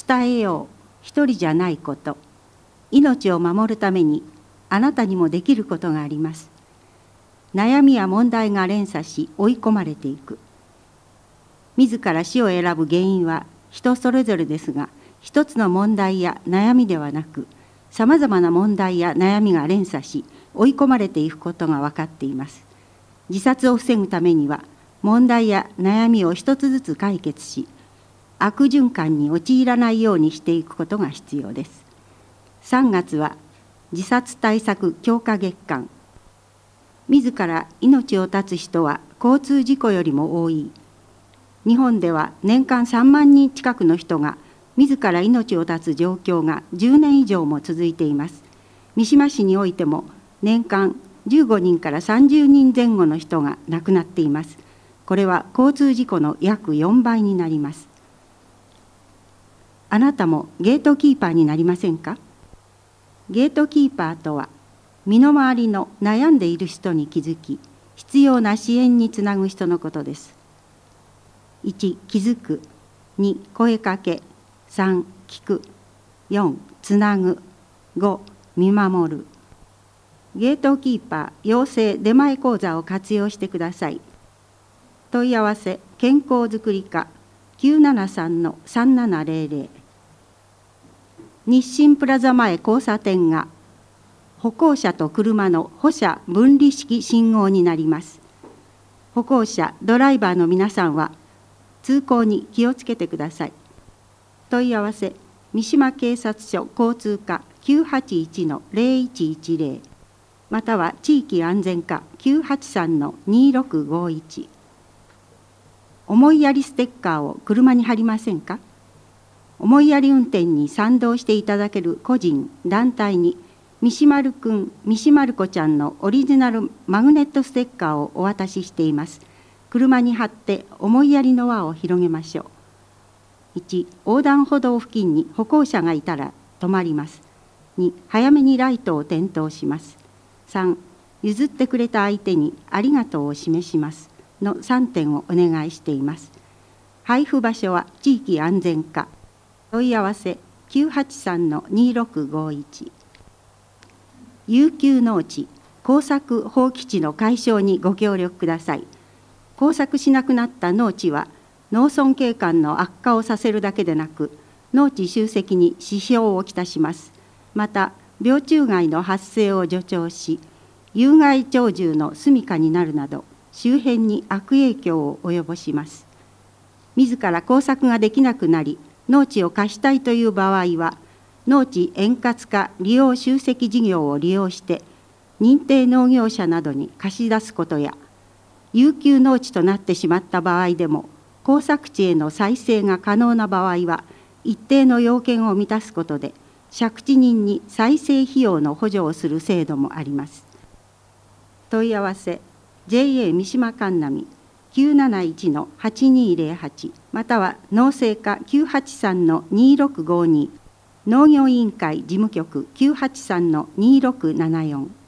伝えよう。一人じゃないこと。命を守るためにあなたにもできることがあります。悩みや問題が連鎖し追い込まれていく。自ら死を選ぶ原因は人それぞれですが、一つの問題や悩みではなく、さまざまな問題や悩みが連鎖し追い込まれていくことが分かっています。自殺を防ぐためには、問題や悩みを一つずつ解決し、悪循環に陥らないようにしていくことが必要です。3月は自殺対策強化月間。自ら命を絶つ人は交通事故よりも多い。日本では年間3万人近くの人が自ら命を絶つ状況が10年以上も続いています。三島市においても年間15人から30人前後の人が亡くなっています。これは交通事故の約4倍になります。あなたもゲートキーパーになりませんか？ゲートキーパーとは、身の回りの悩んでいる人に気づき、必要な支援につなぐ人のことです。1、気づく。2、声かけ。3、聞く。4、つなぐ。5、見守る。ゲートキーパー養成出前講座を活用してください。問い合わせ健康づくり課 973-3700。 日清プラザ前交差点が歩行者と車の歩車分離式信号になります。歩行者ドライバーの皆さんは通行に気をつけてください。問い合わせ三島警察署交通課 981-0110、 または地域安全課 983-2651。 思いやりステッカーを車に貼りませんか？思いやり運転に賛同していただける個人団体に、三島るくん三島る子ちゃんのオリジナルマグネットステッカーをお渡ししています。車に貼って思いやりの輪を広げましょう。1、横断歩道付近に歩行者がいたら止まります。2、早めにライトを点灯します。3、譲ってくれた相手にありがとうを示しますの3点をお願いしています。配布場所は地域安全課。問い合わせ 983-2651。 遊休農地耕作放棄地の解消にご協力ください。耕作しなくなった農地は農村景観の悪化をさせるだけでなく、農地集積に支障をきたします。また病虫害の発生を助長し、有害鳥獣の住処になるなど周辺に悪影響を及ぼします。自ら耕作ができなくなり農地を貸したいという場合は、農地円滑化利用集積事業を利用して認定農業者などに貸し出すことや、遊休農地となってしまった場合でも耕作地への再生が可能な場合は、一定の要件を満たすことで借地人に再生費用の補助をする制度もあります。問い合わせ JA 三島神波 971-8208、 または農政課 983-2652、 農業委員会事務局 983-2674。